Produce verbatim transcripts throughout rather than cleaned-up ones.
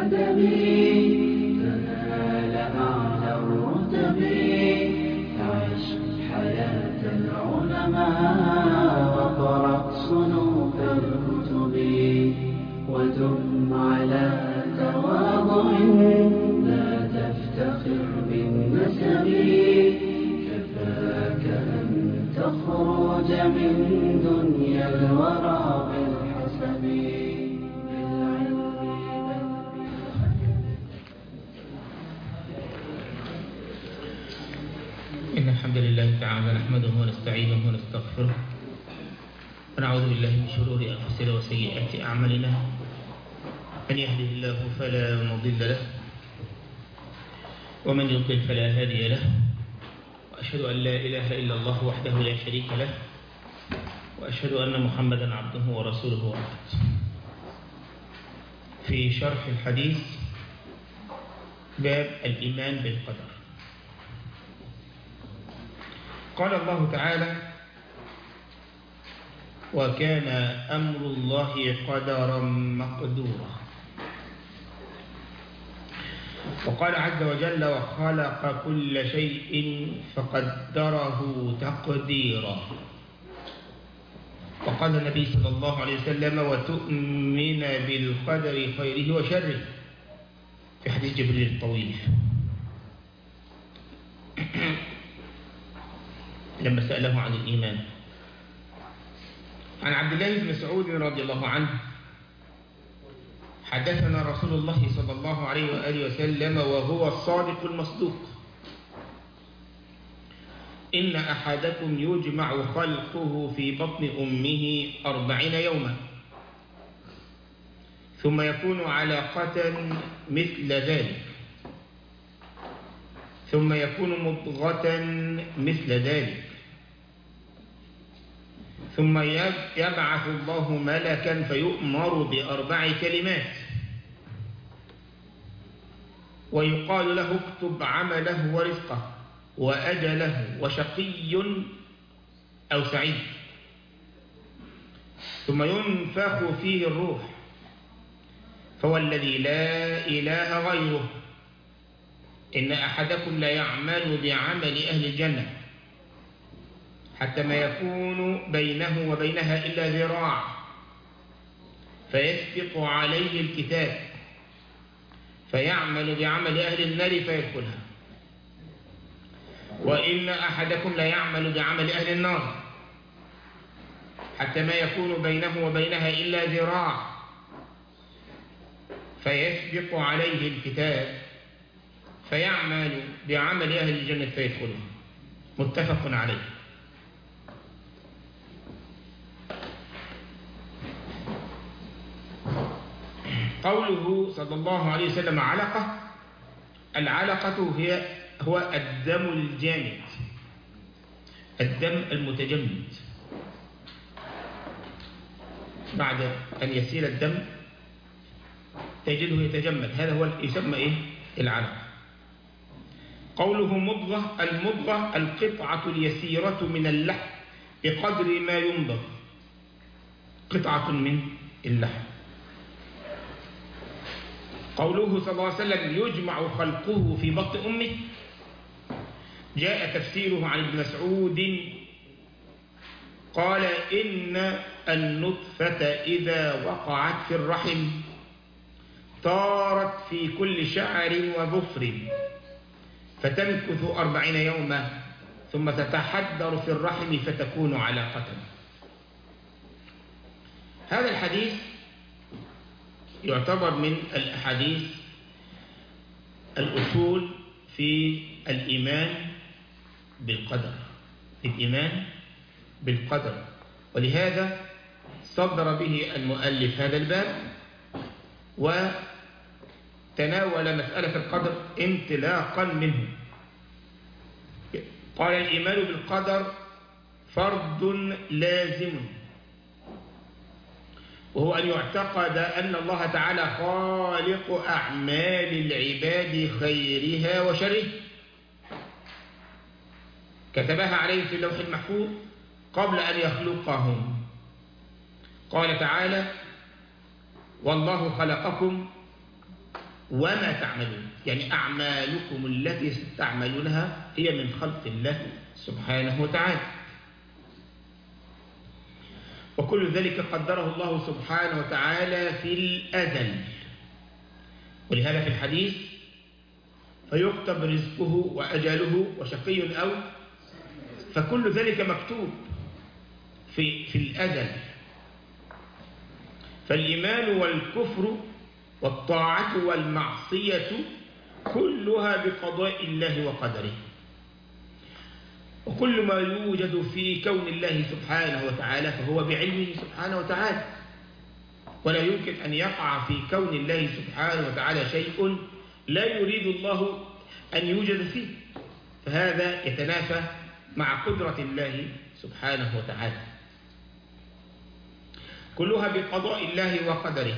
بالأدب تنال أعلى الرتب. عش حياة العلماء وقرأ صنوف الكتب، ودم على تواضع لا تفتخر بالنسب. كفاك أن تخرج من دنيا الورى بالحسب. إن الحمد لله تعالى نحمده ونستعينه ونستغفره ونعوذ بالله من شرور أنفسنا وسيئات أعمالنا. من يهده الله فلا مضل له ومن يضلل فلا هادي له، وأشهد أن لا إله إلا الله وحده لا شريك له، وأشهد أن محمدا عبده ورسوله وبعد. في شرح الحديث باب الإيمان بالقدر. قال الله تعالى: وكان أمر الله قدرا مقدورا. وقال عز وجل: وخلق كل شيء فقدره تقديرا. وقال النبي صلى الله عليه وسلم: وتؤمن بالقدر خيره وشره، في حديث جبريل الطويل لما سأله عن الإيمان. عن عبد الله بن مسعود رضي الله عنه حدثنا رسول الله صلى الله عليه وآله وسلم وهو الصادق المصدوق: إن أحدكم يجمع خلقه في بطن أمه أربعين يوما ثم يكون علقة مثل ذلك، ثم يكون مضغة مثل ذلك، ثم يبعث الله ملكا فيؤمر بأربع كلمات ويقال له: اكتب عمله ورزقه وأجله وشقي أو سعيد. ثم ينفخ فيه الروح، فوالذي لا إله غيره إن أحدكم لا يعمل بعمل أهل الجنة حتى ما يكون بينه وبينها إلا ذراع، فيسبق عليه الكتاب فيعمل بعمل أهل النار فيدخلها. وإن أحدكم لا يعمل بعمل أهل النار حتى ما يكون بينه وبينها إلا ذراع، فيسبق عليه الكتاب فيعمل بعمل أهل الجنة فيدخلها. متفق عليه. قوله صلى الله عليه وسلم علقة، العلقة هي هو الدم الجامد، الدم المتجمد. بعد أن يسيل الدم تجده يتجمد، هذا هو يسمى إيه؟ العلقة. قوله مضغة، المضغة القطعة اليسيرة من اللحم بقدر ما يمضغ، قطعة من اللحم. قوله صلى الله عليه وسلم يجمع خلقه في بطن أمه، جاء تفسيره عن ابن مسعود قال: إن النطفة إذا وقعت في الرحم طارت في كل شعر وظفر فتمكث أربعين يوما ثم تتحدر في الرحم فتكون علقة. هذا الحديث يعتبر من الأحاديث الأصول في الإيمان بالقدر، الإيمان بالقدر، ولهذا صدر به المؤلف هذا الباب وتناول مسألة القدر انطلاقا منه. قال: الإيمان بالقدر فرض لازم، وهو أن يعتقد أن الله تعالى خالق أعمال العباد خيرها وشرها، كتبها عليه في اللوح المحفوظ قبل أن يخلقهم. قال تعالى: والله خلقكم وما تعملون، يعني أعمالكم التي ستعملونها هي من خلق الله سبحانه وتعالى. وكل ذلك قدره الله سبحانه وتعالى في الأزل، ولهذا في الحديث فيكتب رزقه وأجله وشقي أو، فكل ذلك مكتوب في, في الأزل. فالإيمان والكفر والطاعة والمعصية كلها بقضاء الله وقدره، وكل ما يوجد في كون الله سبحانه وتعالى فهو بعلمه سبحانه وتعالى، ولا يمكن أن يقع في كون الله سبحانه وتعالى شيء لا يريد الله أن يوجد فيه، فهذا يتنافى مع قدرة الله سبحانه وتعالى. كلها بقضاء الله وقدره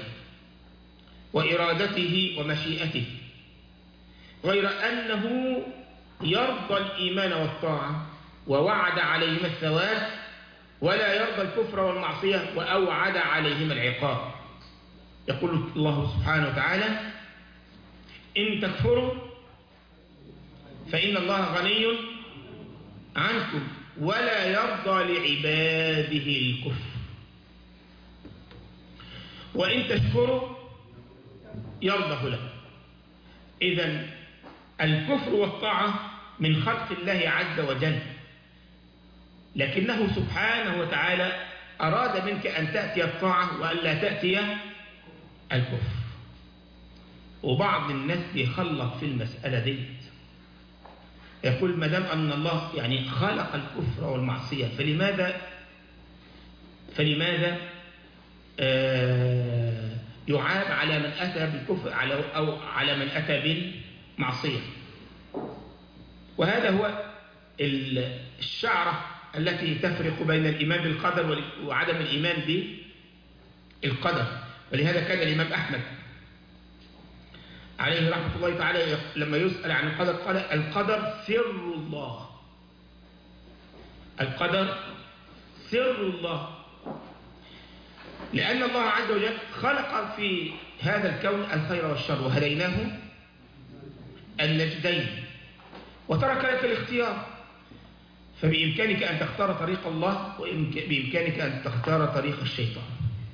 وإرادته ومشيئته، غير أنه يرضى الإيمان والطاعة ووعد عليهما الثواب، ولا يرضى الكفر والمعصية وأوعد عليهما العقاب. يقول الله سبحانه وتعالى: إن تكفروا فإن الله غني عنكم ولا يرضى لعباده الكفر، وإن تشكروا يرضه لكم. إذن الكفر والطاعة من خلق الله عز وجل، لكنه سبحانه وتعالى أراد منك أن تأتي الطاعة وألا تأتي الكفر. وبعض الناس بيخلط في المسألة دي، يقول ما دام أن الله يعني خلق الكفر والمعصية فلماذا فلماذا آه يعاب على من أتى بالكفر على أو على من أتى بالمعصية. وهذا هو الشعرة التي تفرق بين الإيمان بالقدر وعدم الإيمان بالقدر. ولهذا كان الإمام أحمد عليه رحمة الله تعالى لما يسأل عن القدر قال: القدر سر الله، القدر سر الله، لأن الله عز وجل خلق في هذا الكون الخير والشر وهديناه النجدين وترك لك الاختيار، فبإمكانك أن تختار طريق الله وبإمكانك أن تختار طريق الشيطان،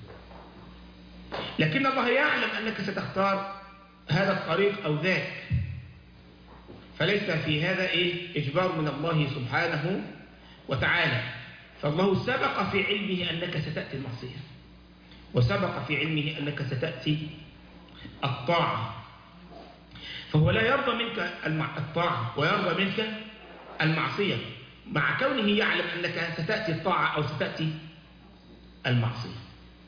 لكن الله يعلم أنك ستختار هذا الطريق أو ذاك، فليس في هذا إيه إجبار من الله سبحانه وتعالى. فالله سبق في علمه أنك ستأتي المعصية، وسبق في علمه أنك ستأتي الطاعة، فهو لا يرضى منك الطاعة ويرضى منك المعصية، مع كونه يعلم أنك ستأتي الطاعة أو ستأتي المعصية.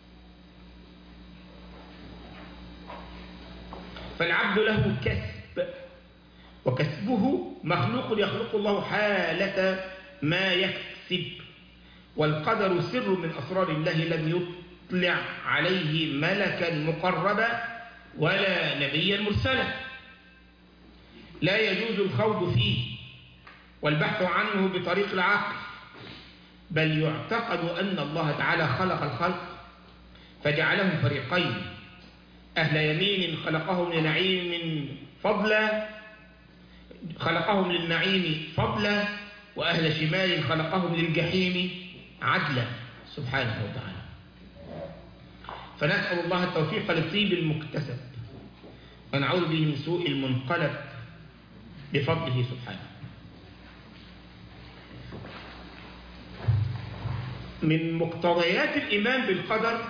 فالعبد له كسب، وكسبه مخلوق يخلق الله حالة ما يكسب، والقدر سر من أسرار الله لم يطلع عليه ملكا مقربا ولا نبيا مرسلا، لا يجوز الخوض فيه والبحث عنه بطريق العقل، بل يعتقد أن الله تعالى خلق الخلق فجعلهم فريقين: أهل يمين خلقهم لنعيم فضلا خلقهم للنعيم فضلا، وأهل شمال خلقهم للجحيم عدلا سبحانه وتعالى. فنسأل الله التوفيق للطيب المكتسب ونعوذ به من سوء المنقلب بفضله سبحانه. من مقتضيات الإيمان بالقدر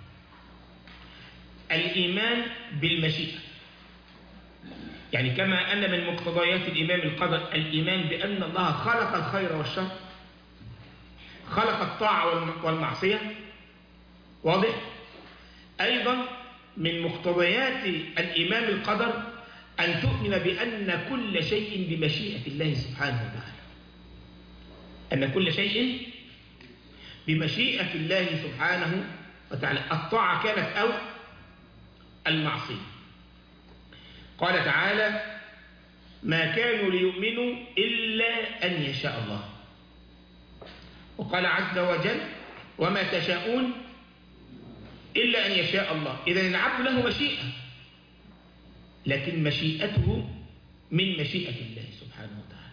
الإيمان بالمشيئة، يعني كما أن من مقتضيات الإيمان بالقدر الإيمان بأن الله خلق الخير والشر، خلق الطاعة والمعصية، واضح؟ أيضا من مقتضيات الإيمان بالقدر أن تؤمن بأن كل شيء بمشيئة الله سبحانه وتعالى، أن كل شيء بمشيئة الله سبحانه وتعالى، الطاعة كانت أو المعصية. قال تعالى: ما كانوا ليؤمنوا إلا أن يشاء الله. وقال عز وجل: وما تشاءون إلا أن يشاء الله. إذن العبد له مشيئة، لكن مشيئته من مشيئة الله سبحانه وتعالى.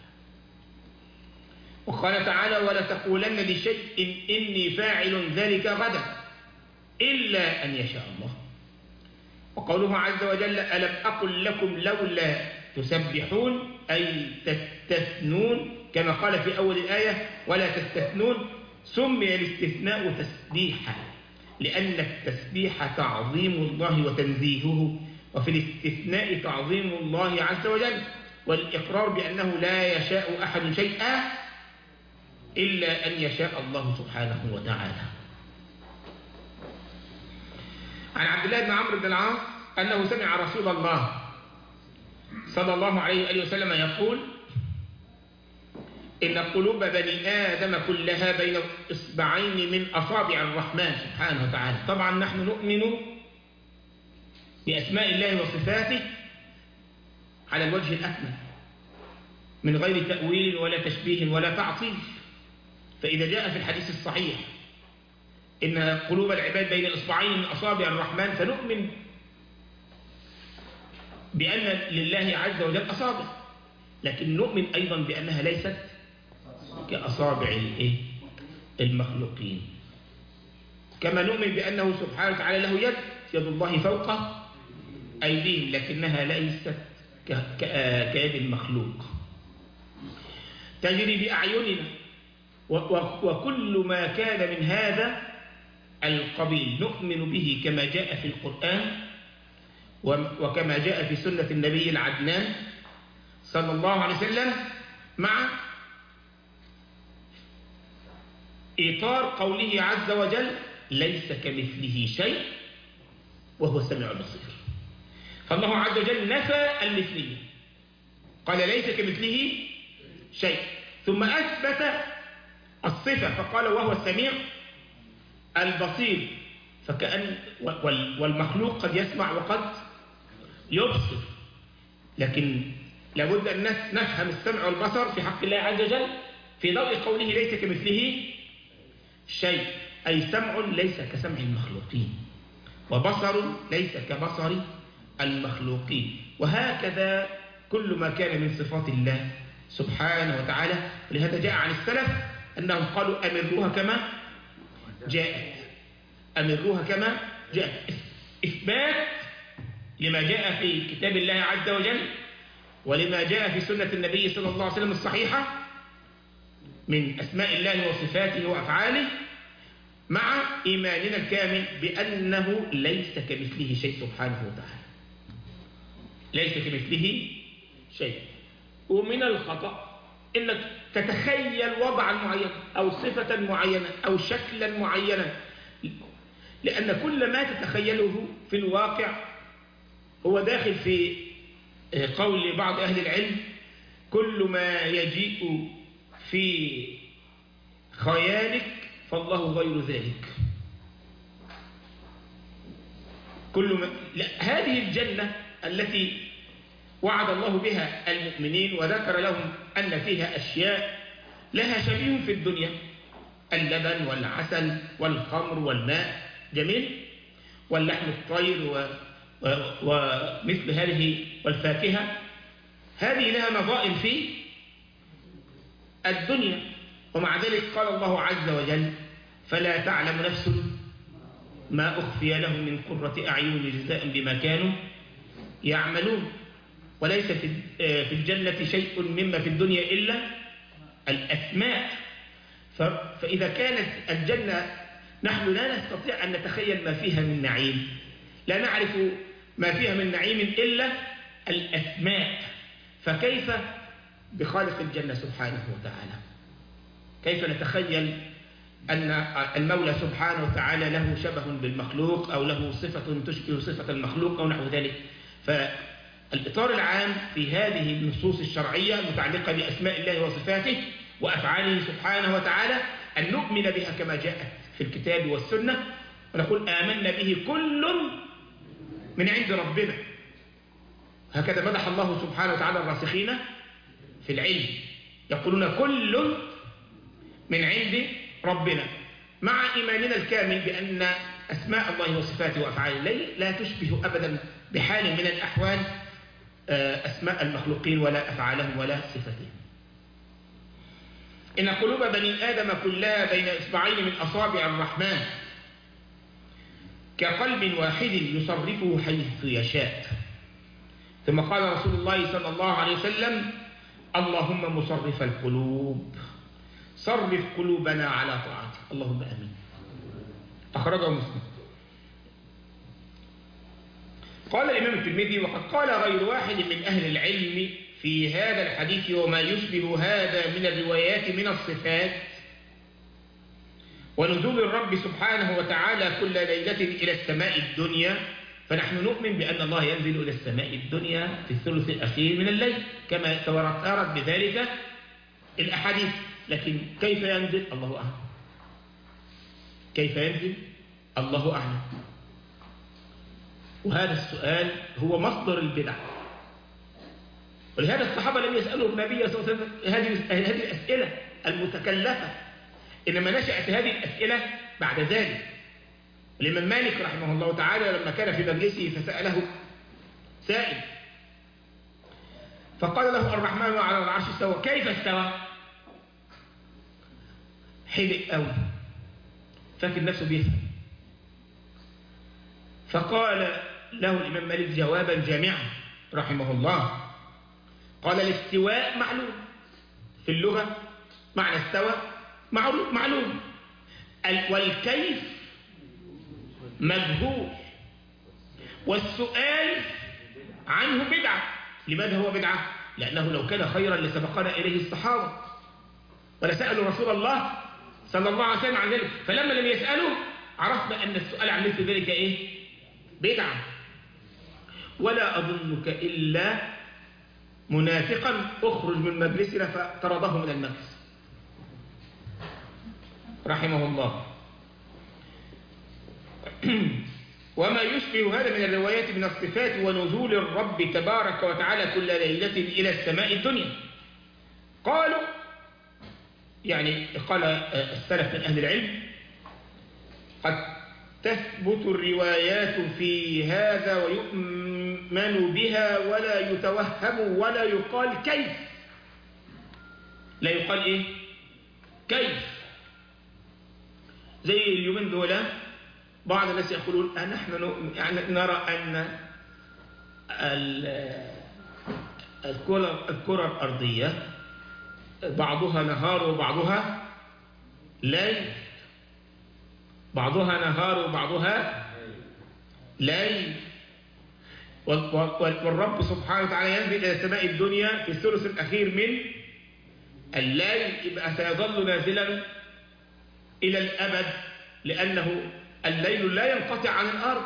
وقال تعالى: ولا تقولن لشيء إني فاعل ذلك غدا إلا أن يشاء الله. وقوله عز وجل: ألم أقل لكم لولا تسبحون أي تستثنون، كما قال في أول الآية: ولا تستثنون. سمي الاستثناء تسبيحا لأن التسبيح تعظيم الله وتنزيهه، وفي الاستثناء تعظيم الله عز وجل، والإقرار بأنه لا يشاء أحد شيئا إلا أن يشاء الله سبحانه وتعالى. عن عبد الله بن عمرو بن العاص أنه سمع رسول الله صلى الله عليه وآله وسلم يقول: إن قلوب بني آدم كلها بين إصبعين من أصابع الرحمن سبحانه وتعالى. طبعا نحن نؤمن بأسماء الله وصفاته على الوجه الأكمل من غير تأويل ولا تشبيه ولا تعطيل. فإذا جاء في الحديث الصحيح إن قلوب العباد بين إصبعين من أصابع الرحمن، فنؤمن بأن لله عز وجل أصابع، لكن نؤمن أيضا بأنها ليست كأصابع المخلوقين. كما نؤمن بأنه سبحانه وتعالى له يد، يد الله فوق أيديهم، لكنها ليست كيد المخلوق. تجري بأعيننا، وكل ما كان من هذا القبيل نؤمن به كما جاء في القرآن وكما جاء في سنة النبي العدنان صلى الله عليه وسلم، مع إطار قوله عز وجل: ليس كمثله شيء وهو السميع البصير. فالله عز وجل نفى المثلية، قال: ليس كمثله شيء، ثم أثبت الصفة فقال: وهو السميع البصير. فكأن والمخلوق قد يسمع وقد يبصر، لكن لابد أن نفهم السمع والبصر في حق الله عز وجل في ضوء قوله: ليس كمثله شيء، أي سمع ليس كسمع المخلوقين، وبصر ليس كبصر المخلوقين، وهكذا كل ما كان من صفات الله سبحانه وتعالى. ولهذا جاء عن السلف أنهم قالوا: أمروها كما جاءت، أمروها كما جاءت، إثبات لما جاء في كتاب الله عز وجل ولما جاء في سنة النبي صلى الله عليه وسلم الصحيحة من أسماء الله وصفاته وأفعاله، مع إيماننا الكامل بأنه ليس كمثله شيء سبحانه وتعالى، ليس كمثله شيء. ومن الخطأ إنك تتخيل وضعا معينا أو صفة معينة أو شكلا معينا، لأن كل ما تتخيله في الواقع هو داخل في قول بعض أهل العلم: كل ما يجيء في خيالك فالله غير ذلك. كل ما لا، هذه الجنة التي وعد الله بها المؤمنين وذكر لهم أن فيها أشياء لها شبيه في الدنيا: اللبن والعسل والخمر والماء، جميل، واللحم الطير و... و... ومثل هذه والفاكهة، هذه لها نظائر في الدنيا. ومع ذلك قال الله عز وجل: فلا تعلم نفس ما أخفي لهم من قرة أعين جزاء بما كانوا يعملون. وليس في الجنة شيء مما في الدنيا إلا الأسماء. فإذا كانت الجنة نحن لا نستطيع أن نتخيل ما فيها من نعيم، لا نعرف ما فيها من نعيم إلا الأسماء، فكيف بخالق الجنة سبحانه وتعالى؟ كيف نتخيل أن المولى سبحانه وتعالى له شبه بالمخلوق أو له صفة تشبه صفة المخلوق أو نحو ذلك؟ فالإطار العام في هذه النصوص الشرعية المتعلقة بأسماء الله وصفاته وأفعاله سبحانه وتعالى أن نؤمن بها كما جاءت في الكتاب والسنة، ونقول: آمنا به كل من عند ربنا. هكذا مدح الله سبحانه وتعالى الراسخين في العلم، يقولون: كل من عند ربنا، مع إيماننا الكامل بأن أسماء الله وصفاته وأفعاله لا تشبه أبدا بحال من الأحوال أسماء المخلوقين ولا أفعالهم ولا صفاتهم. إن قلوب بني آدم كلها بين إصبعين من أصابع الرحمن كقلب واحد يصرفه حيث يشاء. ثم قال رسول الله صلى الله عليه وسلم: اللهم مصرف القلوب صرف قلوبنا على طاعتك. اللهم آمين. أخرجه مسلم. قال الإمام الترمذي: وقد قال غير واحد من أهل العلم في هذا الحديث وما يشبه هذا من الروايات من الصفات ونزول الرب سبحانه وتعالى كل ليلة إلى السماء الدنيا، فنحن نؤمن بأن الله ينزل إلى السماء الدنيا في الثلث الأخير من الليل كما تواترت بذلك الأحاديث. لكن كيف ينزل؟ الله أعلم. كيف ينزل؟ الله أعلم. وهذا السؤال هو مصدر البدع، ولهذا الصحابة لم يسألوا النبي صلى الله عليه وسلم هذه هذه الأسئلة المتكلفة، إنما نشأت هذه الأسئلة بعد ذلك. الإمام مالك رحمه الله تعالى لما كان في مجلسه فسأله سائل فقال له: الرحمن على العرش استوى، كيف استوى؟ حدق قوي، فاكر نفسه بيفهم. فقال له الإمام مالك جوابا جامعا رحمه الله، قال: الاستواء معلوم في اللغة، معنى استوى معلوم، والكيف مجهول، والسؤال عنه بدعة. لماذا هو بدعة؟ لأنه لو كان خيرا لسبقنا إليه الصحابة ولسألوا رسول الله صلى الله عليه وسلم عن ذلك، فلما لم يسألوا عرفنا أن السؤال عن مثل ذلك إيه؟ بدعة. ولا أظنك إلا منافقا أخرج من مجلسنا فطرده من المجلس رحمه الله. وما يشبه هذا من الروايات من الصفات ونزول الرب تبارك وتعالى كل ليلة إلى السماء الدنيا. قالوا يعني قال السلف من أهل العلم: قد تثبت الروايات في هذا ويؤمن بها ولا يتوهم ولا يقال كيف. لا يقال إيه؟ كيف. زي اليومين دول بعض الناس يقولون نحن يعني نرى أن الكرة الأرضية بعضها نهار وبعضها ليل، بعضها نهار وبعضها ليل، والرب سبحانه وتعالى ينزل إلى السماء الدنيا في الثلث الأخير من الليل، يبقى سيظل نازلا إلى الأبد، لأنه الليل لا ينقطع عن الأرض.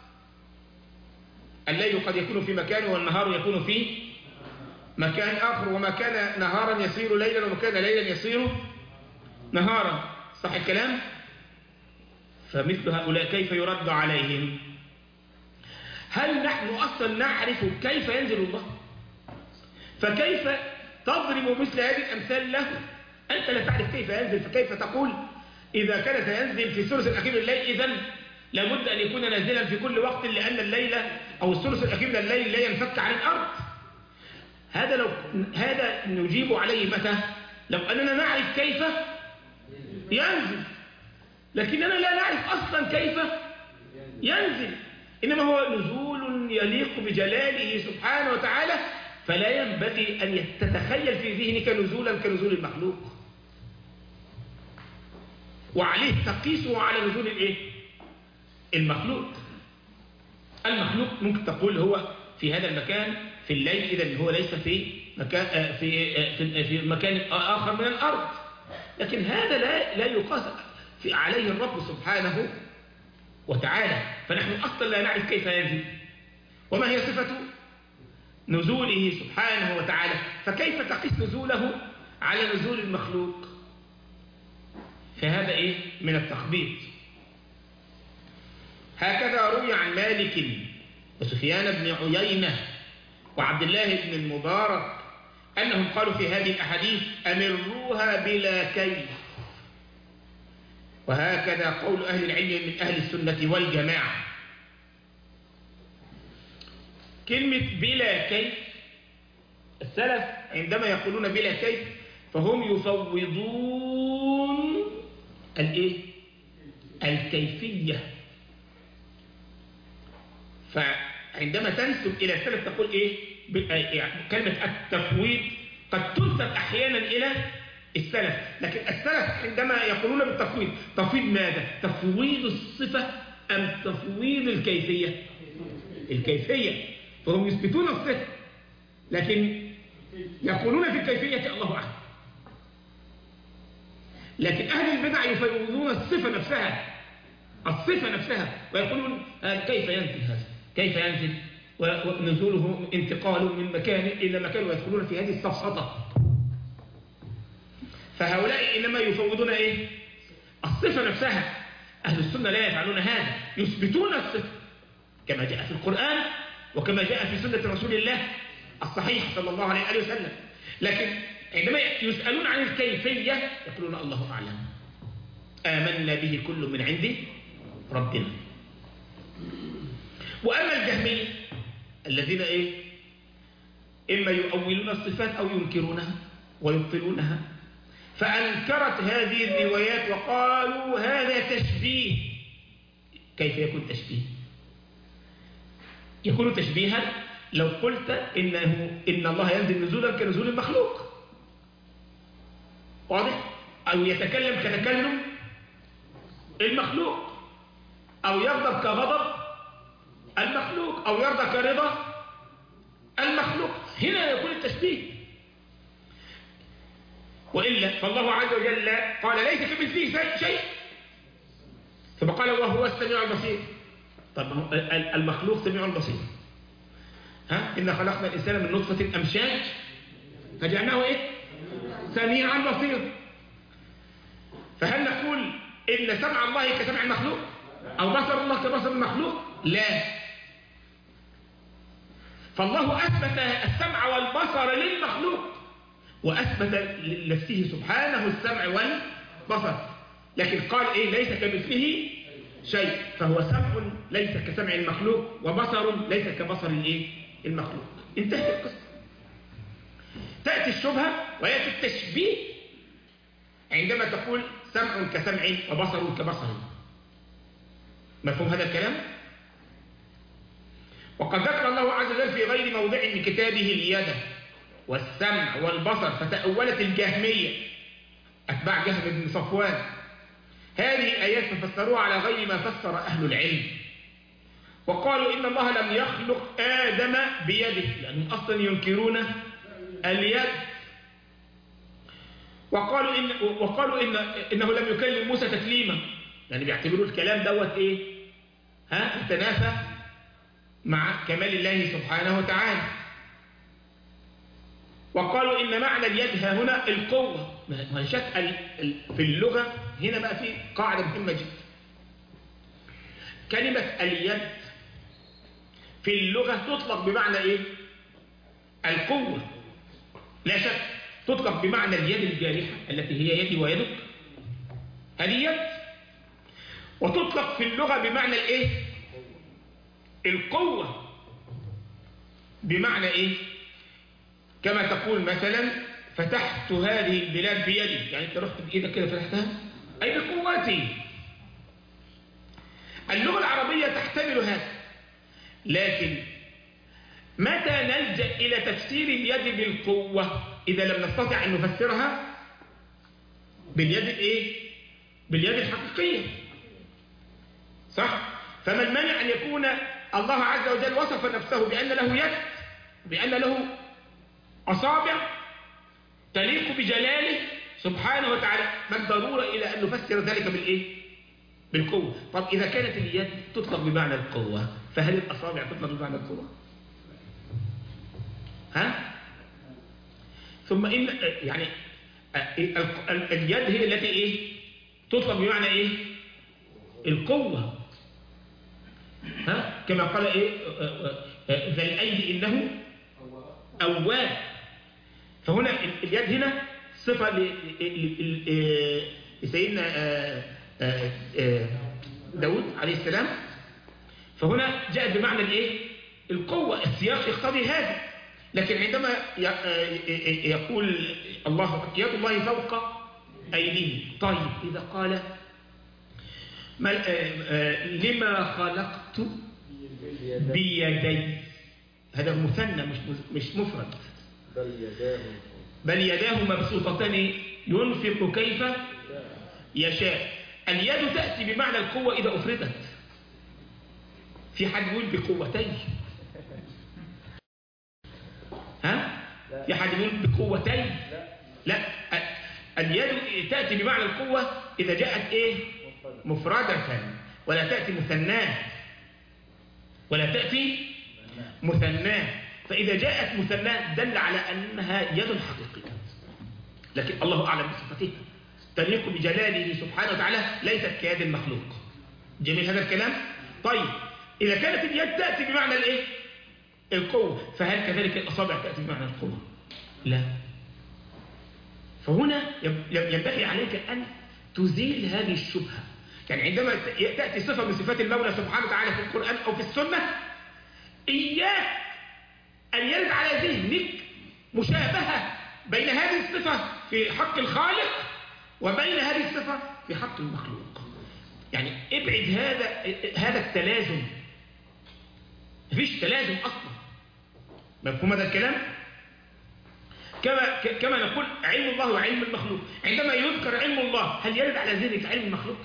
الليل قد يكون في مكان والنهار يكون في مكان آخر، وما كان نهارا يصير ليلا وما كان ليلا يصير نهارا. صح الكلام؟ فمثل هؤلاء كيف يرد عليهم؟ هل نحن أصلا نعرف كيف ينزل الله؟ فكيف تضرب مثل هذه الأمثال له؟ أنت لا تعرف كيف ينزل، فكيف تقول إذا كان سينزل في الثلث الأخير من الليل إذن لابد أن يكون نازلا في كل وقت، لأن الليل أو الثلث الأخير من الليل لا ينفك عن الأرض. هذا لو هذا نجيب عليه متى؟ لو أننا نعرف كيف ينزل، لكننا لا نعرف أصلا كيف ينزل، إنما هو نزول يليق بجلاله سبحانه وتعالى، فلا ينبغي أن تتخيل في ذهنك نزولا كنزول المخلوق، وعليه تقيسه على نزول الايه؟ المخلوق. المخلوق ممكن تقول هو في هذا المكان في الليل، إذا هو ليس في مكان في في, في مكان آخر من الأرض، لكن هذا لا لا يقاس في عليه الرب سبحانه وتعالى. فنحن أصلا لا نعرف كيف ينزل وما هي صفة نزوله سبحانه وتعالى، فكيف تقيس نزوله على نزول المخلوق؟ فهذا إيه؟ من التخبيط. هكذا روي عن مالك وسفيان بن عيينة وعبد الله بن المبارك أنهم قالوا في هذه الأحاديث: أمروها بلا كيف. وهكذا قول أهل العلم من أهل السنة والجماعة. كلمة بلا كيف السلف عندما يقولون بلا كيف فهم يفوضون الايه الكيفية. فعندما تنسب إلى السلف تقول إيه؟ يعني كلمة التفويض قد تنسب أحيانا إلى السلف، لكن السلف عندما يقولون بالتفويض تفويض ماذا؟ تفويض الصفة أم تفويض الكيفية؟ الكيفية. فهم يثبتون الصفة لكن يقولون في الكيفية الله أعلم. لكن أهل البدع يفوضون الصفة نفسها، الصفة نفسها، ويقولون كيف ينزل هذا؟ كيف ينزل؟ ونزوله انتقال من مكان إلى مكان، ويدخلون في هذه السفسطة. فهؤلاء إنما يفوضون إيه؟ الصفة نفسها. أهل السنة لا يفعلون هذا، يثبتون الصفة كما جاء في القرآن وكما جاء في سنة رسول الله الصحيح صلى الله عليه وسلم. لكن عندما يسألون عن الكيفية يقولون الله أعلم، آمنا به كل من عند ربنا. وأما الجهمية الذين إيه؟ إما يؤولون الصفات أو ينكرونها ويبطلونها، فأنكرت هذه الروايات وقالوا هذا تشبيه. كيف يكون تشبيه؟ يكون تشبيها لو قلت إنه إن الله ينزل نزولا كنزول المخلوق، واضح؟ أو يتكلم كتكلم المخلوق، أو يغضب كغضب المخلوق، أو يرضى كرضا المخلوق. هنا يكون التشبيه. وإلا فالله عز وجل قال ليس كمثله شيء، ثم قال وهو السميع البصير. طب المخلوق سميع بصير. ها إن خلقنا الإنسان من نطفة أمشاج فجعلناه إيه؟ سميعا بصيرا. فهل نقول إن سمع الله كسمع المخلوق أو بصر الله كبصر المخلوق؟ لا. فالله أثبت السمع والبصر للمخلوق وأثبت لنفسه سبحانه السمع والبصر، لكن قال إيه؟ ليس كمثله شيء، فهو سمع ليس كسمع المخلوق وبصر ليس كبصر الإيه؟ المخلوق. انتهت القصة. تأتي الشبهة ويأتي التشبيه عندما تقول سمع كسمع وبصر كبصر. مفهوم هذا الكلام؟ وقد ذكر الله عز وجل في غير موضع من كتابه اليد والسمع والبصر، فتأولت الجهمية أتباع جهم بن صفوان هذه الآيات ففسروها على غير ما فسر أهل العلم، وقالوا إن الله لم يخلق آدم بيده، يعني أصلا ينكرون اليد. وقالوا إن وقالوا إن إنه لم يكلم موسى تكليما، يعني بيعتبروا الكلام دوت إيه؟ ها يتنافى مع كمال الله سبحانه وتعالى. وقالوا إن معنى اليد ها هنا القوة. ما شك في اللغة هنا بقى في قاعدة مهمة جدا. كلمة اليد في اللغة تطلق بمعنى إيه؟ القوة، لا شك. تطلق بمعنى اليد الجارحة التي هي يدي ويدك، هذه يد. وتطلق في اللغة بمعنى الإيه؟ القوة، بمعنى إيه؟ كما تقول مثلا فتحت هذه البلاد بيدي، يعني انت رحت بإيدك كده فتحتها، أي بقوتي. اللغة العربية تحتمل هذا، لكن متى نلجأ إلى تفسير اليد بالقوة؟ إذا لم نستطع أن نفسرها باليد الإيه؟ باليد الحقيقية، صح؟ فما المانع أن يكون الله عز وجل وصف نفسه بأن له يد، بأن له أصابع تليق بجلاله سبحانه وتعالى؟ ما الضرورة إلى أن نفسر ذلك بالإيه؟ بالقوة. طب إذا كانت اليد تطلق بمعنى القوة، فهل الأصابع تطلق بمعنى القوة؟ ها؟ ثم إن يعني اليد هي التي إيه؟ تطلق بمعنى إيه؟ القوة. ها؟ كما قال إيه؟ ذا الأيدي إنه أواب. فهنا اليد هنا صفة لسيدنا داود عليه السلام، فهنا جاءت بمعنى الايه؟ القوة. السياق يقتضي هذا، لكن عندما يقول الله يد الله فوق أيديهم، طيب إذا قال لما خلقت بيدي، هذا مثنى مش مش مفرد. بل يداه بل يداه مبسوطتان ينفق كيف يشاء. اليد تأتي بمعنى القوة إذا أفردت. في حد يقول بقوتين؟ ها؟ في حد يقول بقوتين؟ لا. اليد تأتي بمعنى القوة إذا جاءت إيه؟ مفردة، ولا تأتي مثناه، ولا تأتي مثناه. فإذا جاءت مثناه دل على أنها يد حقيقية، لكن الله أعلم بصفتها تليق بجلاله سبحانه وتعالى، ليست كيد المخلوق. جميل هذا الكلام؟ طيب إذا كانت اليد تأتي بمعنى الإيه؟ القوة، فهل كذلك الأصابع تأتي بمعنى القوة؟ لا. فهنا ينبغي عليك أن تزيل هذه الشبهة. يعني عندما تأتي صفة من صفات المولى سبحانه وتعالى في القرآن أو في السنة، إياك أن يرد على ذهنك مشابهة بين هذه الصفة في حق الخالق وبين هذه الصفة في حق المخلوق. يعني ابعد هذا هذا التلازم. مفيش تلازم أصلا. مفهوم هذا الكلام؟ كما كما نقول علم الله وعلم المخلوق. عندما يذكر علم الله هل يرد على ذهنك علم المخلوق؟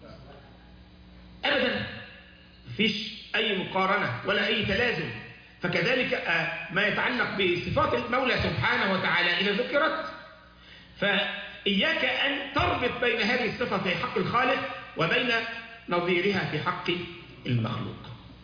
أبدا. مفيش أي مقارنة ولا أي تلازم. فكذلك ما يتعلق بصفات المولى سبحانه وتعالى إذا ذكرت، فإياك أن تربط بين هذه الصفة في حق الخالق وبين نظيرها في حق المخلوق.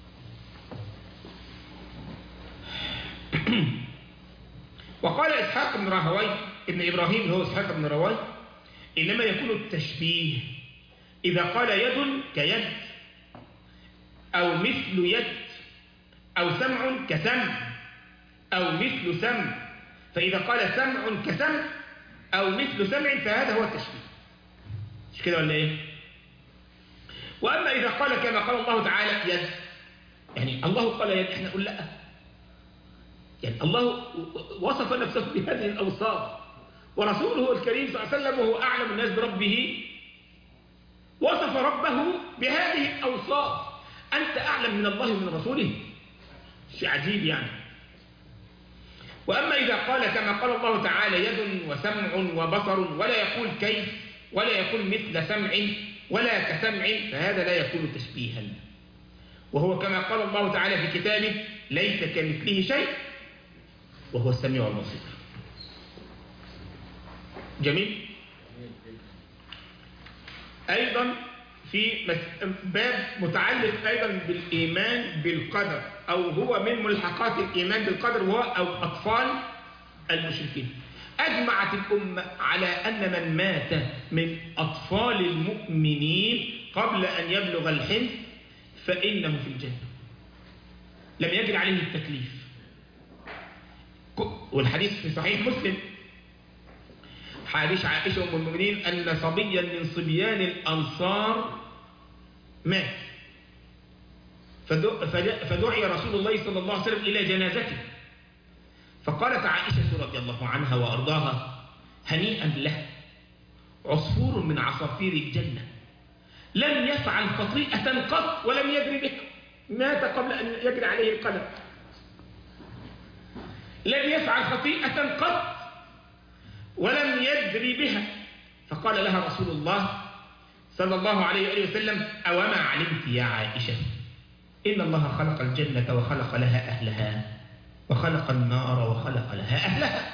وقال إسحاق بن راهويه ابن إبراهيم هو إسحاق بن راهويه: إنما يكون التشبيه إذا قال يد كيد، أو مثل يد، أو سمع كسمع، أو مثل سمع. فإذا قال سمع كسمع أو مثل سمع فهذا هو التشبيه. مش كده ولا إيه؟ وأما إذا قال كما قال الله تعالى يد، يعني الله قال يد، إحنا نقول لا. يعني الله وصف نفسه بهذه الأوصاف، ورسوله الكريم صلى الله عليه وسلم وهو أعلم الناس بربه وصف ربه بهذه الأوصاف. أنت أعلم من الله ومن رسوله؟ شيء عجيب يعني. وأما إذا قال كما قال الله تعالى يد وسمع وبصر، ولا يقول كيف، ولا يقول مثل سمع ولا كسمع، فهذا لا يكون تشبيها. وهو كما قال الله تعالى في كتابه: ليس كمثله شيء وهو السميع البصير. جميل. أيضا في باب متعلق أيضا بالإيمان بالقدر، أو هو من ملحقات الإيمان بالقدر، وهو أو أطفال المشركين. أجمعت الأمة على أن من مات من أطفال المؤمنين قبل أن يبلغ الحلم فإنه في الجنة، لم يجري عليه التكليف. والحديث في صحيح مسلم حديث عائشة أم المؤمنين أن صبيا من صبيان الأنصار مات، فدعي رسول الله صلى الله عليه وسلم إلى جنازته، فقالت عائشة رضي الله عنها وأرضاها: هنيئا له، عصفور من عصافير الجنة، لم يفعل خطيئة قط ولم يجري بها، مات قبل أن يجري عليه القلم، لم يفعل خطيئة قط ولم يدري بها. فقال لها رسول الله صلى الله عليه وآله وسلم: أوما علمت يا عائشة إن الله خلق الجنة وخلق لها أهلها، وخلق النار وخلق لها أهلها.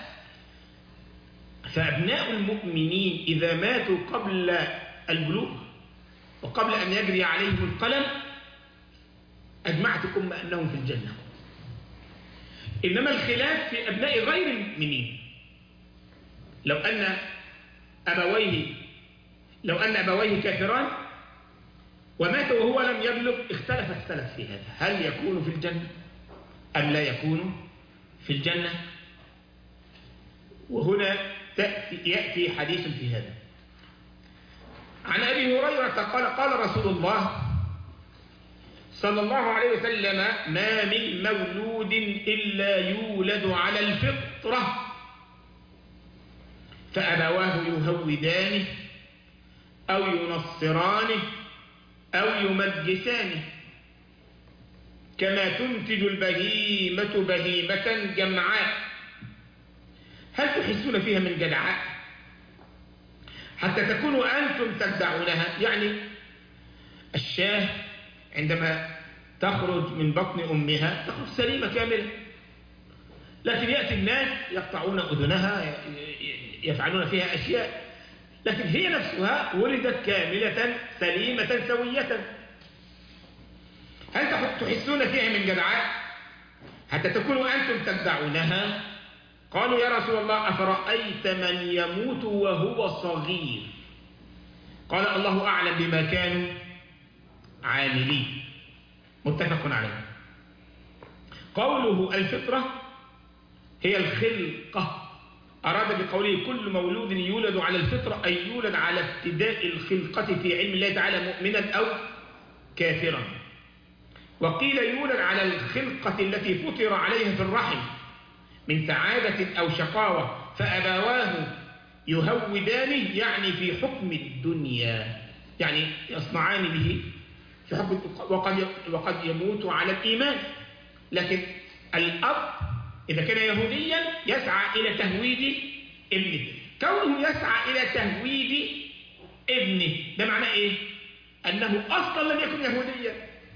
فأبناء المؤمنين إذا ماتوا قبل البلوغ وقبل أن يجري عليهم القلم أجمعت الأمة أنهم في الجنة. إنما الخلاف في أبناء غير المؤمنين. لو أن أبويه لو أن أبويه كافران ومات وهو لم يبلغ اختلف السلف في هذا، هل يكون في الجنة أم لا يكون في الجنة؟ وهنا تأتي يأتي حديث في هذا. عن أبي هريرة قال: قال رسول الله صلى الله عليه وسلم: ما من مولود إلا يولد على الفطرة فأبواه يهودانه أو ينصرانه أو يمجسانه كما تنتج البهيمة بهيمة جمعاء. هل تحسون فيها من جدعاء حتى تكونوا أنتم تدعونها؟ يعني الشاة عندما تخرج من بطن أمها تخرج سليمة كاملة، لكن يأتي الناس يقطعون أذنها، يفعلون فيها أشياء، لكن هي نفسها ولدت كاملة سليمة سوية. هل تحسون فيها من جدعاء حتى تكونوا أنتم تدعونها؟ قالوا: يا رسول الله أفرأيت من يموت وهو صغير؟ قال: الله أعلم بما كانوا عاملين. متفق عليه. قوله الفطرة هي الخلقة، أراد بقوله كل مولود يولد على الفطرة أي يولد على ابتداء الخلقة في علم الله تعالى مؤمنا أو كافرا. وقيل يولد على الخلقة التي فطر عليها في الرحم من سعادة أو شقاوة فأبواه يهودانه، يعني في حكم الدنيا، يعني يصنعان به في حكم، وقد وقد يموت على الإيمان. لكن الأب إذا كان يهوديا يسعى إلى تهويد ابنه. كونه يسعى إلى تهويد ابنه ده معناه إيه؟ أنه أصلا لم يكن يهوديا،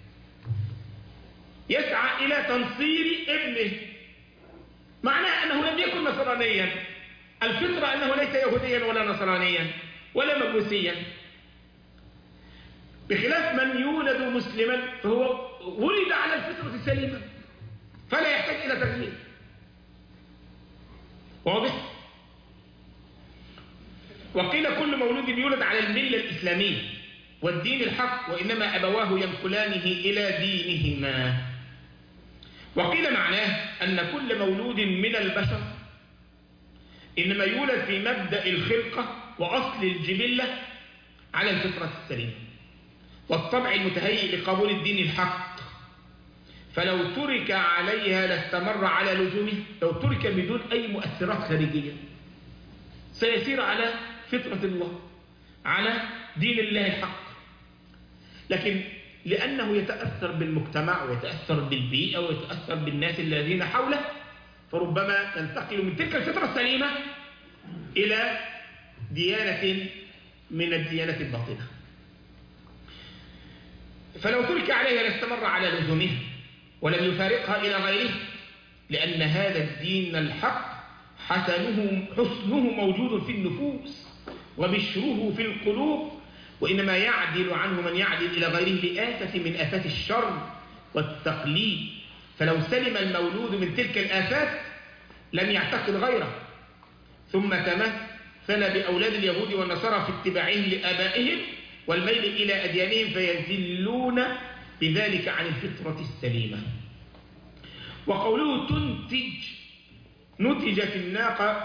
يسعى إلى تنصير ابنه، معناه أنه لم يكن نصرانيا. الفطرة أنه ليس يهوديا ولا نصرانيا ولا مجوسيا، بخلاف من يولد مسلما فهو ولد على الفطرة السليمة فلا يحتاج إلى تغيير. واضح؟ وقيل كل مولود يولد على الملة الإسلامية والدين الحق، وإنما أبواه ينقلانه إلى دينهما. وقيل معناه أن كل مولود من البشر إنما يولد في مبدأ الخلقة وأصل الجبلة على الفطرة السليمة والطبع المتهيئ لقبول الدين الحق، فلو ترك عليها لاستمر على لزومه. لو ترك بدون أي مؤثرات خارجية سيسير على فطرة الله، على دين الله الحق. لكن لأنه يتأثر بالمجتمع ويتأثر بالبيئة ويتأثر بالناس الذين حوله، فربما تنتقل من تلك الفطرة السليمة إلى ديانة من الديانة الباطلة. فلو ترك عليها لاستمر على لزومها ولم يفارقها إلى غيره، لأن هذا الدين الحق حسنه حسنه موجود في النفوس وبشره في القلوب، وإنما يعدل عنه من يعدل إلى غيره لآفة من آفات الشر والتقليد. فلو سلم المولود من تلك الآفات لم يعتقد غيره، ثم تمثل بأولاد اليهود والنصارى في اتباعهم لآبائهم والميل إلى أديانهم فيزلون بذلك عن الفطرة السليمة. وقوله تنتج، نتجت الناقة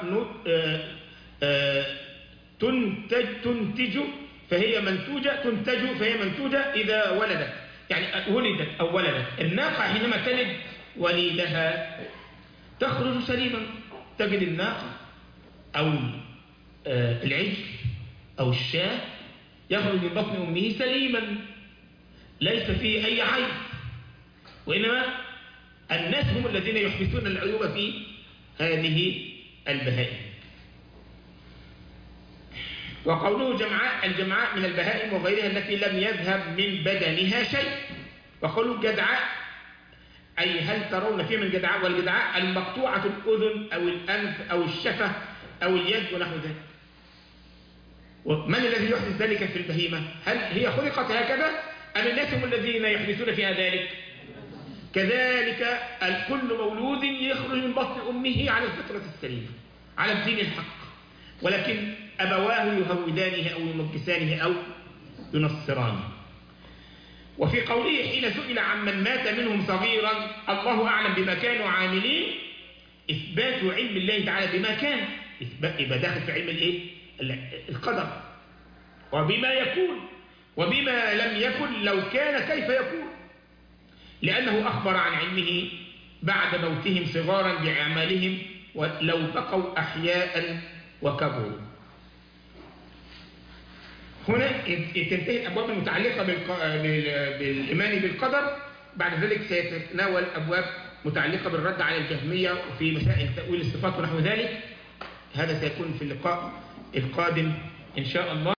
تنتج تنتج فهي منتوجة، تنتج فهي منتوجة إذا ولدت، يعني ولدت أو ولدت. الناقة حينما تلد وليدها تخرج سليما، تجد الناقة أو العجل أو الشاة يخرج من بطن أمه سليما ليس فيه أي عيب، وإنما الناس هم الذين يحدثون العيوب في هذه البهائم. وقوله جمعاء، الجمعاء من البهائم وغيرها التي لم يذهب من بدنها شيء. وقوله جدعاء أي هل ترون فيه من جدعاء، والجدعاء المقطوعة الأذن أو الأنف أو الشفة أو اليد ونحو ذلك. ومن الذي يحدث ذلك في البهيمة؟ هل هي خلقت هكذا أم الناس هم الذين يحدثون فيها ذلك؟ كذلك كل مولود يخرج من بطن أمه على الفطرة السليمة على الدين الحق، ولكن أبواه يهودانه أو يمجسانه أو ينصرانه. وفي قوله حين سئل عمن مات منهم صغيرا الله أعلم بما كانوا عاملين، إثبات علم الله تعالى بما كان، يبقى داخل في علم الإيه؟ القدر، وبما يكون وبما لم يكن لو كان كيف يكون. لأنه أخبر عن علمه بعد موتهم صغارا بأعمالهم ولو بقوا أحياء وكبروا. هنا تنتهي الأبواب المتعلقة بالإيمان بالقدر. بعد ذلك سيتناول أبواب متعلقة بالرد على الجهمية وفي مسائل تأويل الصفات ونحو ذلك. هذا سيكون في اللقاء القادم إن شاء الله.